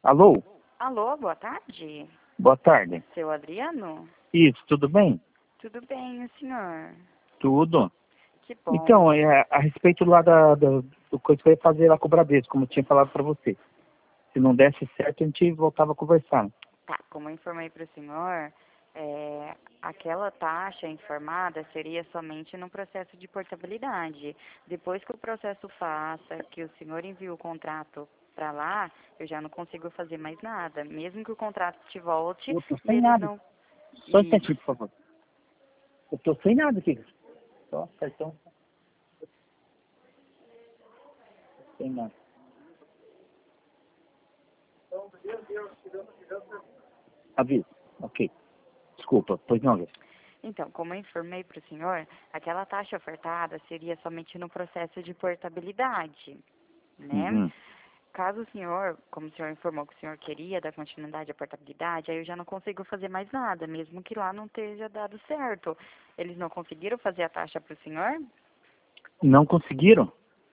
Alô? Alô, boa tarde. Boa tarde. Seu Adriano? Isso, tudo bem? Tudo bem, o senhor? Tudo. Que bom. Então, a respeito lá do coisa que eu ia fazer lá com o Bradesco, como eu tinha falado para você. Se não desse certo, a gente voltava a conversar. Tá, como eu informei para o senhor, aquela taxa informada seria somente no processo de portabilidade. Depois que o processo faça, que o senhor envia o contrato para lá, eu já não consigo fazer mais nada. Mesmo que o contrato te volte, Eu tô sem eles nada. não... Só um Isso. instantinho, por favor. Eu tô sem nada aqui. Só cartão. Sem nada. Aviso. Ok. Desculpa, pois não, Jess. Então, como eu informei para o senhor, aquela taxa ofertada seria somente no processo de portabilidade, né? Uhum. Caso o senhor, como o senhor informou que o senhor queria dar continuidade à portabilidade, aí eu já não consigo fazer mais nada, mesmo que lá não esteja dado certo. Eles não conseguiram fazer a taxa para o senhor? Não conseguiram?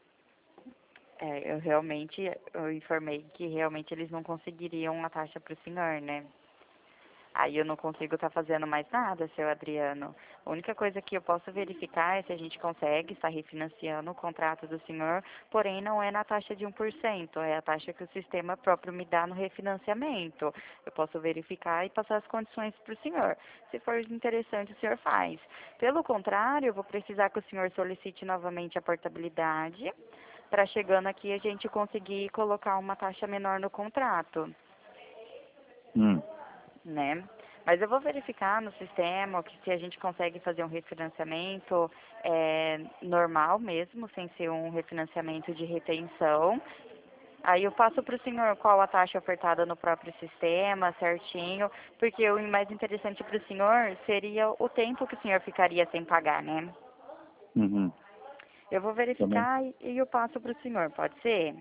Eu informei que realmente eles não conseguiriam a taxa para o senhor, né? Aí eu não consigo estar fazendo mais nada, seu Adriano. A única coisa que eu posso verificar é se a gente consegue estar refinanciando o contrato do senhor, porém não é na taxa de 1%, é a taxa que o sistema próprio me dá no refinanciamento. Eu posso verificar e passar as condições para o senhor. Se for interessante, o senhor faz. Pelo contrário, eu vou precisar que o senhor solicite novamente a portabilidade, para chegando aqui a gente conseguir colocar uma taxa menor no contrato, né? Mas eu vou verificar no sistema que se a gente consegue fazer um refinanciamento normal mesmo, sem ser um refinanciamento de retenção. Aí eu passo para o senhor qual a taxa ofertada no próprio sistema, certinho, porque o mais interessante para o senhor seria o tempo que o senhor ficaria sem pagar, né? Uhum. Eu vou Também. verificar e eu passo para o senhor, pode ser?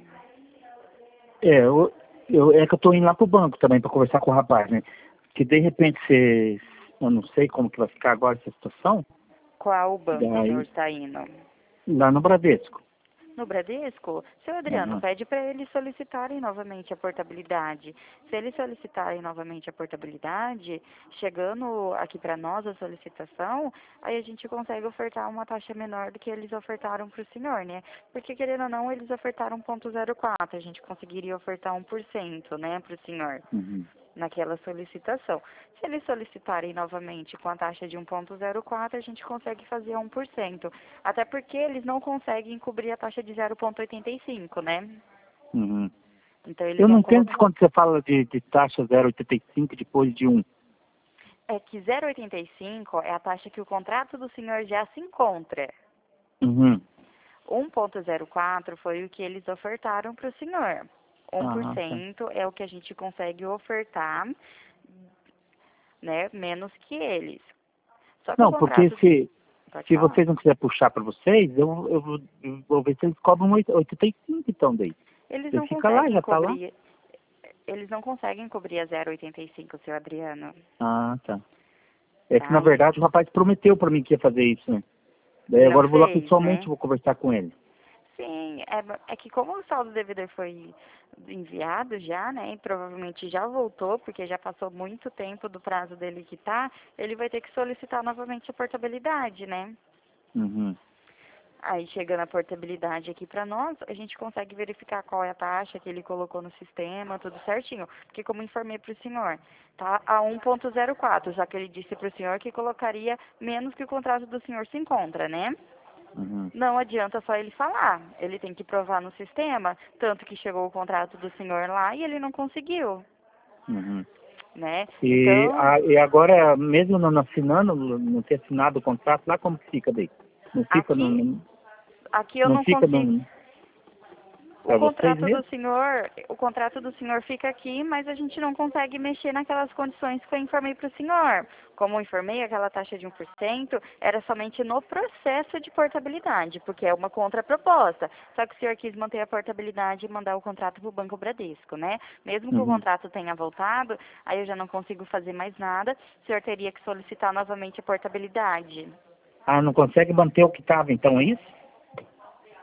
É que eu tô indo lá pro banco também para conversar com o rapaz, né? Que de repente eu não sei como que vai ficar agora essa situação, Qual o banco o senhor daí, está indo? lá no Bradesco. No Bradesco, seu Adriano, Aham. pede para eles solicitarem novamente a portabilidade. Se eles solicitarem novamente a portabilidade, chegando aqui para nós a solicitação, aí a gente consegue ofertar uma taxa menor do que eles ofertaram para o senhor, né? Porque, querendo ou não, eles ofertaram 0,04, a gente conseguiria ofertar 1%, né, para o senhor Uhum. naquela solicitação. Se eles solicitarem novamente com a taxa de 1,04, a gente consegue fazer 1%. Até porque eles não conseguem cobrir a taxa de 0,85, né? Uhum. Então eles Eu não vão entendo colocar. quando você fala de taxa 0,85 depois de 1. É que 0,85 é a taxa que o contrato do senhor já se encontra. Uhum. 1,04 foi o que eles ofertaram para o senhor. Ah, tá. 1% é o que a gente consegue ofertar, né, menos que eles. Só que o Não, porque contrato... Pode se falar. vocês não quiserem puxar para vocês, eu vou ver se eles cobram 85 então daí. Eles Você não fica lá, conseguem já tá lá? cobrir, eles não conseguem cobrir a 0,85, seu Adriano, Ah, tá. É que na tá? E verdade o rapaz prometeu para mim que ia fazer isso, né? Daí não agora eu vou lá fez, pessoalmente, né? vou conversar com ele. Sim, é que como o saldo devedor foi enviado já, né, e provavelmente já voltou, porque já passou muito tempo do prazo dele quitar, ele vai ter que solicitar novamente a portabilidade, né? Uhum. Aí, chegando a portabilidade aqui para nós, a gente consegue verificar qual é a taxa que ele colocou no sistema, tudo certinho. Porque, como informei para o senhor, tá a 1,04, já que ele disse para o senhor que colocaria menos que o contrato do senhor se encontra, né? Uhum. Não adianta só ele falar, ele tem que provar no sistema, tanto que chegou o contrato do senhor lá e ele não conseguiu, Uhum. né? E, Então, e agora, mesmo não assinando, não ter assinado o contrato, lá como que fica daí? Não fica aqui, aqui eu não não fica consigo. para vocês mesmo? O contrato do senhor fica aqui, mas a gente não consegue mexer naquelas condições que eu informei para o senhor. Como eu informei, aquela taxa de 1% era somente no processo de portabilidade, porque é uma contraproposta. Só que o senhor quis manter a portabilidade e mandar o contrato para o Banco Bradesco, né? Mesmo que o Uhum. contrato tenha voltado, aí eu já não consigo fazer mais nada, o senhor teria que solicitar novamente a portabilidade. Ah, não consegue manter o que estava, então é isso?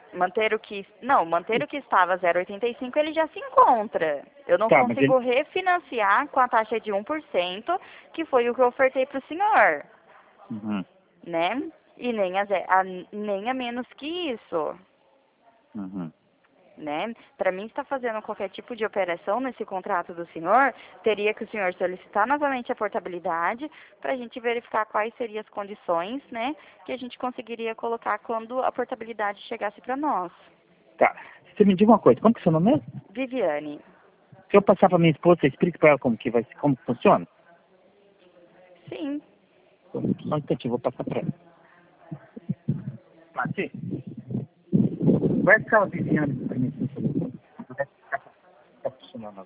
Manter o que estava 0,85 ele já se encontra. Eu não Tá, mas consigo refinanciar com a taxa de 1%, que foi o que eu ofertei para o senhor, Uhum, né? E nem a menos que isso, uhum. né? Para mim estar fazendo qualquer tipo de operação nesse contrato do senhor, teria que o senhor solicitar novamente a portabilidade para a gente verificar quais seriam as condições, né, que a gente conseguiria colocar quando a portabilidade chegasse para nós. Tá. Você me diz uma coisa, como que é o seu nome mesmo? Viviane. Se eu passar para minha esposa, você explica para ela como que vai, como que funciona? Sim. Só um instantinho, vou passar para ela. Mati, vai ficar Viviane para mim. Tá funcionando.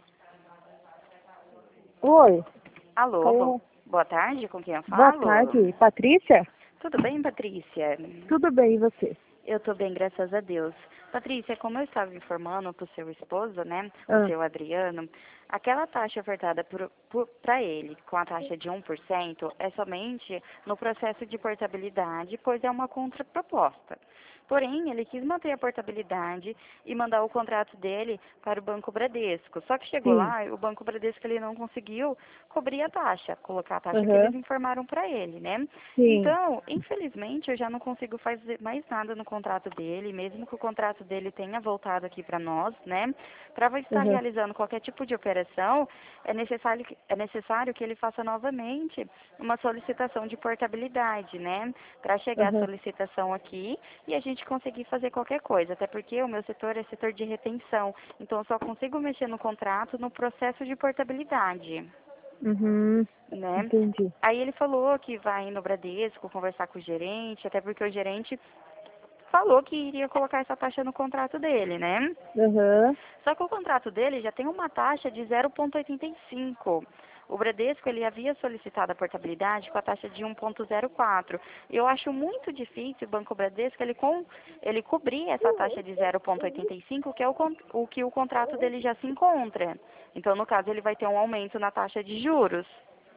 Oi, Alô, alô, boa tarde, com quem eu boa falo? tarde, Patrícia? Tudo bem, Patrícia? Tudo bem, e você? Eu tô bem, graças a Deus. Patrícia, como eu estava informando pro seu esposo, né, o Ah, seu Adriano, aquela taxa ofertada para ele, com a taxa de 1%, é somente no processo de portabilidade, pois é uma contraproposta. Porém, ele quis manter a portabilidade e mandar o contrato dele para o Banco Bradesco. Só que chegou sim, lá, o Banco Bradesco ele não conseguiu cobrir a taxa, colocar a taxa que eles aham, informaram para ele, né? sim, Então, infelizmente, eu já não consigo fazer mais nada no contrato dele, mesmo que o contrato dele tenha voltado aqui para nós, né? Para estar aham, realizando qualquer tipo de operação, é necessário que ele faça novamente uma solicitação de portabilidade, né? Para chegar a aham, solicitação aqui e a gente conseguir fazer qualquer coisa, até porque o meu setor é setor de retenção, então eu só consigo mexer no contrato no processo de portabilidade, uhum, né? entendi, Aí ele falou que vai no Bradesco conversar com o gerente, até porque o gerente falou que iria colocar essa taxa no contrato dele, né? aham, Só que o contrato dele já tem uma taxa de 0,85. O Bradesco ele havia solicitado a portabilidade com a taxa de 1,04. Eu acho muito difícil o Banco Bradesco ele cobrir essa taxa de 0,85, que é o que o contrato dele já se encontra. Então, no caso, ele vai ter um aumento na taxa de juros.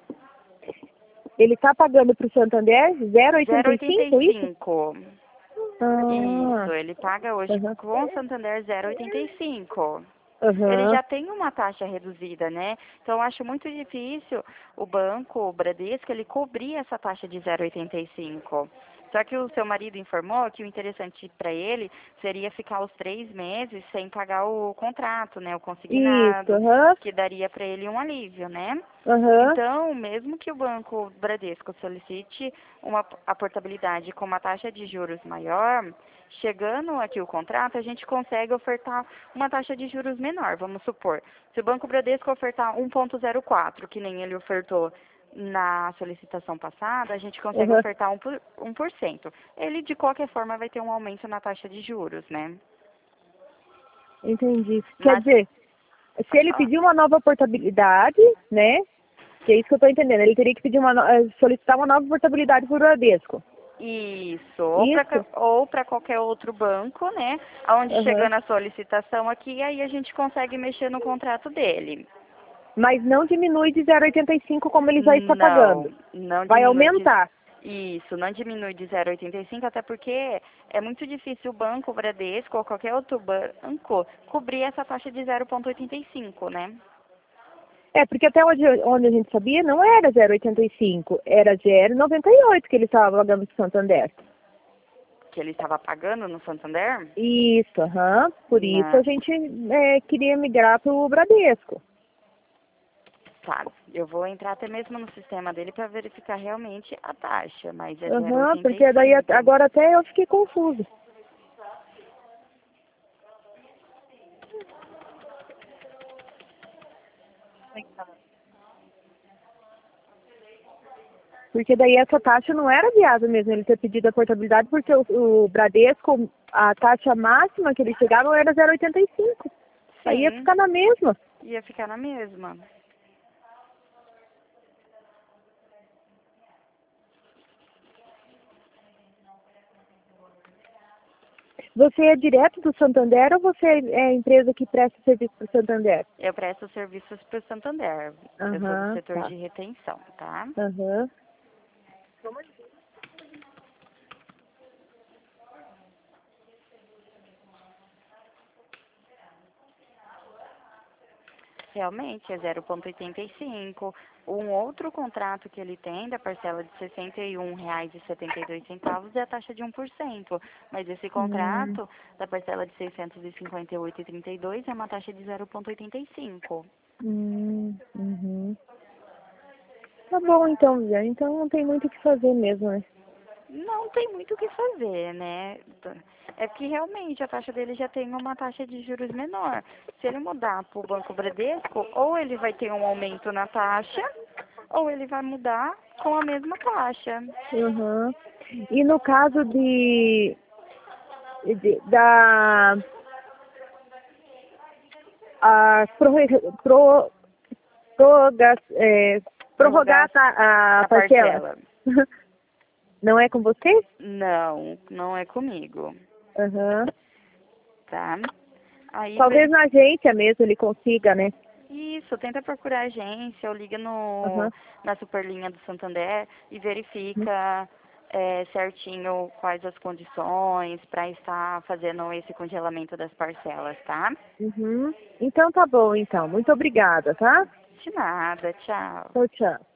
ele tá pagando pro Santander 0,85, isso? 0,85. Ah, Isso, ele paga hoje aham, com o Santander 0,85. Ele aham, já tem uma taxa reduzida, né? Então, eu acho muito difícil o banco, o Bradesco, ele cobrir essa taxa de 0,85. Só que o seu marido informou que o interessante para ele seria ficar os 3 meses sem pagar o contrato, né? O isso, consignado, aham, que daria para ele um alívio, né? aham, Então, mesmo que o Banco Bradesco solicite a portabilidade com uma taxa de juros maior, chegando aqui o contrato, a gente consegue ofertar uma taxa de juros menor. Vamos supor, se o Banco Bradesco ofertar 1,04, que nem ele ofertou na solicitação passada, a gente consegue aham, ofertar 1%. Ele, de qualquer forma, vai ter um aumento na taxa de juros, né? entendi. Quer Mas, dizer, se pode ele falar. pedir uma nova portabilidade, né, que é isso que eu tô entendendo, ele teria que pedir solicitar uma nova portabilidade pro Bradesco, Isso, isso? ou para qualquer outro banco, né? Onde Aham. chegando a solicitação aqui, aí a gente consegue mexer no contrato dele. Mas não diminui de 0,85 como ele já está Não, pagando. não Vai diminui aumentar. isso, não diminui de 0,85, até porque é muito difícil o banco, o Bradesco ou qualquer outro banco cobrir essa taxa de 0,85, né? É, porque até onde a gente sabia não era 0,85, era 0,98 que ele estava pagando para o Santander. Que ele estava pagando no Santander. Isso, aham. Por isso a Na, gente queria migrar para o Bradesco. tá, eu vou entrar até mesmo no sistema dele para verificar realmente a taxa, mas é Aham, porque daí 0,85. agora até eu fiquei confusa. Porque daí essa taxa não era viável mesmo ele ter pedido a portabilidade, porque o Bradesco, a taxa máxima que ele chegava era 0,85. Aí ia Sim, ficar na mesma. ia ficar na mesma. Você é direto do Santander ou você é a empresa que presta serviço para o Santander? Eu presto serviços para o Santander. Eu sou do Aham, setor tá. de retenção, tá? Aham. realmente é 0,85. Um outro contrato que ele tem da parcela de R$ 61,72 é a taxa de 1%. Mas esse contrato da parcela de R$ 658,32 é uma taxa de 0,85. Uhum. Tá bom então, Viviane. Então não tem muito o que fazer mesmo, né? Não tem muito o que fazer, né? É porque realmente a taxa dele já tem uma taxa de juros menor. Se ele mudar para o Banco Bradesco, ou ele vai ter um aumento na taxa, ou ele vai mudar com a mesma taxa. Uhum. E no caso da a prorrogar a parcela. Não é com você? Não, não é comigo, Uhum. tá? Aí Talvez na agência mesmo ele consiga, né? isso, tenta procurar a agência ou liga Uhum. na Superlinha do Santander e verifica certinho quais as condições para estar fazendo esse congelamento das parcelas, tá? Uhum. Então tá bom, então. Muito obrigada, tá? De nada, tchau. Tchau, tchau.